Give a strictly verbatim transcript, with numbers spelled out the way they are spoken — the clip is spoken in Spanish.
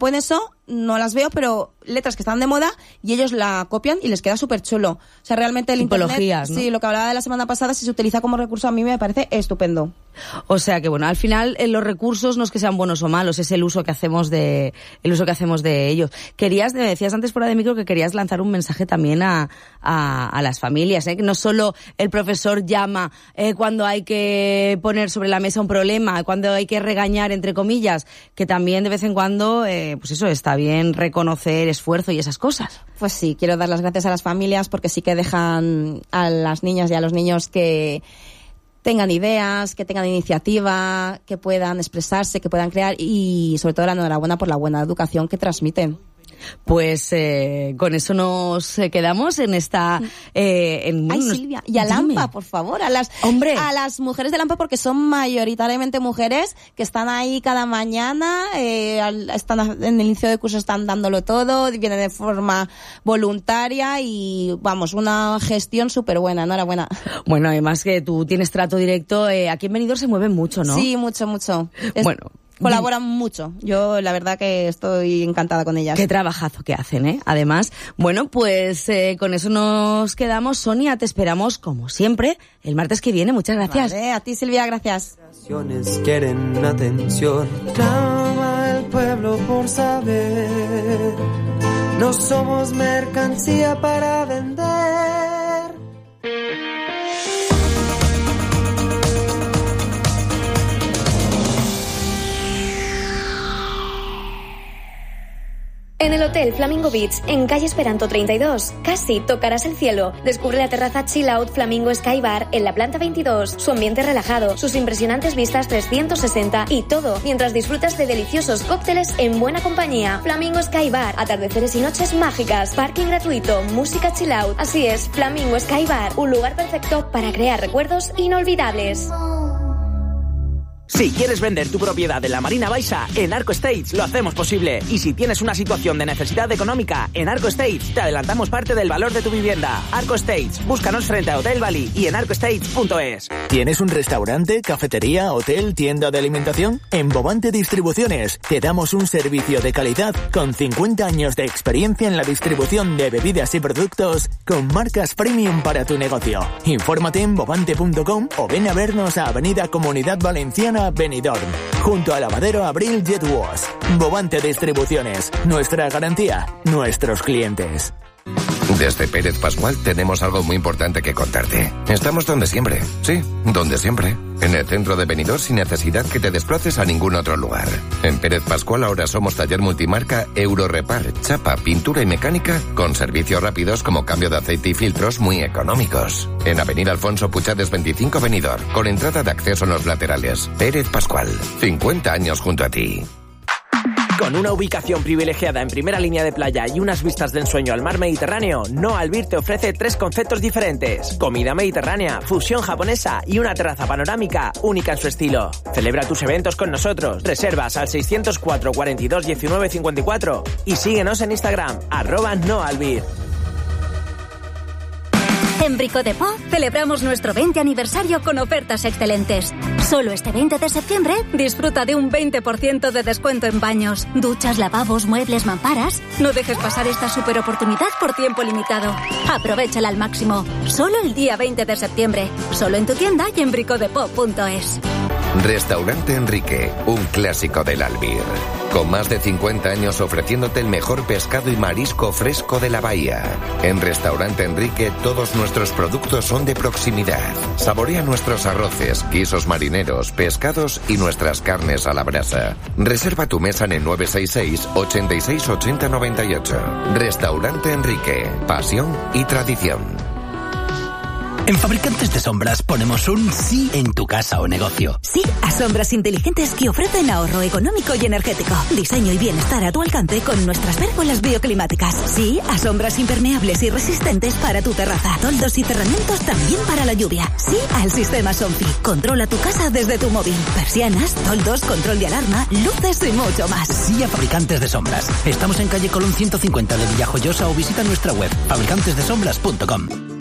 ponen eso, no las veo, pero letras que están de moda y ellos la copian y les queda súper chulo. O sea, realmente el Tipologías, internet, ¿no? sí, lo que hablaba de la semana pasada, si se utiliza como recurso, a mí me parece estupendo. O sea que bueno, al final eh, los recursos no es que sean buenos o malos, es el uso que hacemos de el uso que hacemos de ellos. Querías, me decías antes fuera de micro que querías lanzar un mensaje también a a, a las familias, ¿eh? Que no solo el profesor llama eh, cuando hay que poner sobre la mesa un problema, cuando hay que regañar entre comillas, que también de vez en cuando eh, pues eso, está bien reconocer esfuerzo y esas cosas. Pues sí, quiero dar las gracias a las familias porque sí que dejan a las niñas y a los niños que tengan ideas, que tengan iniciativa, que puedan expresarse, que puedan crear y sobre todo la enhorabuena por la buena educación que transmiten. Pues eh, con eso nos quedamos en esta... Eh, en, Ay, nos, Silvia, y a dime. Lampa, por favor, a las Hombre. a las mujeres de Lampa, porque son mayoritariamente mujeres que están ahí cada mañana, eh, al- están a- en el inicio de curso están dándolo todo, vienen de forma voluntaria y, vamos, una gestión súper buena, enhorabuena. Bueno, además que tú tienes trato directo, eh, aquí en Benidorm se mueven mucho, ¿no? Sí, mucho, mucho. Es- Bueno, Colaboran mucho. Yo, la verdad, que estoy encantada con ellas. qué trabajazo que hacen, ¿eh? Además, bueno, pues eh, con eso nos quedamos. Sonia, te esperamos, como siempre, el martes que viene. Muchas gracias. Vale, a ti, Silvia, gracias. Quieren atención, clama el pueblo por saber. No somos mercancía para vender. En el Hotel Flamingo Beach, en calle Esperanto treinta y dos, casi tocarás el cielo. Descubre la terraza Chill Out Flamingo Sky Bar en la planta veintidós, su ambiente relajado, sus impresionantes vistas trescientos sesenta y todo mientras disfrutas de deliciosos cócteles en buena compañía. Flamingo Sky Bar, atardeceres y noches mágicas, parking gratuito, música chill out. Así es, Flamingo Sky Bar, un lugar perfecto para crear recuerdos inolvidables. Si quieres vender tu propiedad en la Marina Baixa, en Arco Estates lo hacemos posible. Y si tienes una situación de necesidad económica, en Arco Estates te adelantamos parte del valor de tu vivienda. Arco Estates, búscanos frente a Hotel Bali y en arco estates punto es. ¿Tienes un restaurante, cafetería, hotel, tienda de alimentación? En Bovante Distribuciones te damos un servicio de calidad con cincuenta años de experiencia en la distribución de bebidas y productos con marcas premium para tu negocio. Infórmate en bovante punto com o ven a vernos a Avenida Comunidad Valenciana Benidorm, junto a Lavadero Abril Jet Wash. Bovante Distribuciones, nuestra garantía, nuestros clientes. Desde Pérez Pascual tenemos algo muy importante que contarte. Estamos donde siempre, sí, donde siempre. En el centro de Benidorm sin necesidad que te desplaces a ningún otro lugar. En Pérez Pascual ahora somos taller multimarca Eurorepar, chapa, pintura y mecánica con servicios rápidos como cambio de aceite y filtros muy económicos. En Avenida Alfonso Puchades veinticinco Benidorm, con entrada de acceso en los laterales. Pérez Pascual, cincuenta años junto a ti. Con una ubicación privilegiada en primera línea de playa y unas vistas de ensueño al mar Mediterráneo, No Albir te ofrece tres conceptos diferentes: comida mediterránea, fusión japonesa y una terraza panorámica única en su estilo. Celebra tus eventos con nosotros. Reservas al seiscientos cuatro, cuarenta y dos, diecinueve, cincuenta y cuatro y síguenos en Instagram, arroba No Albir. En Brico de Po celebramos nuestro veinte aniversario con ofertas excelentes. Solo este veinte de septiembre disfruta de un veinte por ciento de descuento en baños, duchas, lavabos, muebles, mamparas. No dejes pasar esta super oportunidad por tiempo limitado. Aprovéchala al máximo. Solo el día veinte de septiembre. Solo en tu tienda y en bricodepop punto es. Restaurante Enrique, un clásico del Albir. Con más de cincuenta años ofreciéndote el mejor pescado y marisco fresco de la bahía. En Restaurante Enrique todos nuestros productos son de proximidad. Saborea nuestros arroces, guisos marineros, pescados y nuestras carnes a la brasa. Reserva tu mesa en el nueve seis seis, ochenta y seis, ochenta, noventa y ocho. Restaurante Enrique, pasión y tradición. En Fabricantes de Sombras ponemos un sí en tu casa o negocio. Sí a sombras inteligentes que ofrecen ahorro económico y energético. Diseño y bienestar a tu alcance con nuestras pérgolas bioclimáticas. Sí a sombras impermeables y resistentes para tu terraza. Toldos y cerramientos también para la lluvia. Sí al sistema Somfy. Controla tu casa desde tu móvil. Persianas, toldos, control de alarma, luces y mucho más. Sí a Fabricantes de Sombras. Estamos en calle Colón ciento cincuenta de Villajoyosa o visita nuestra web fabricantes de sombras punto com.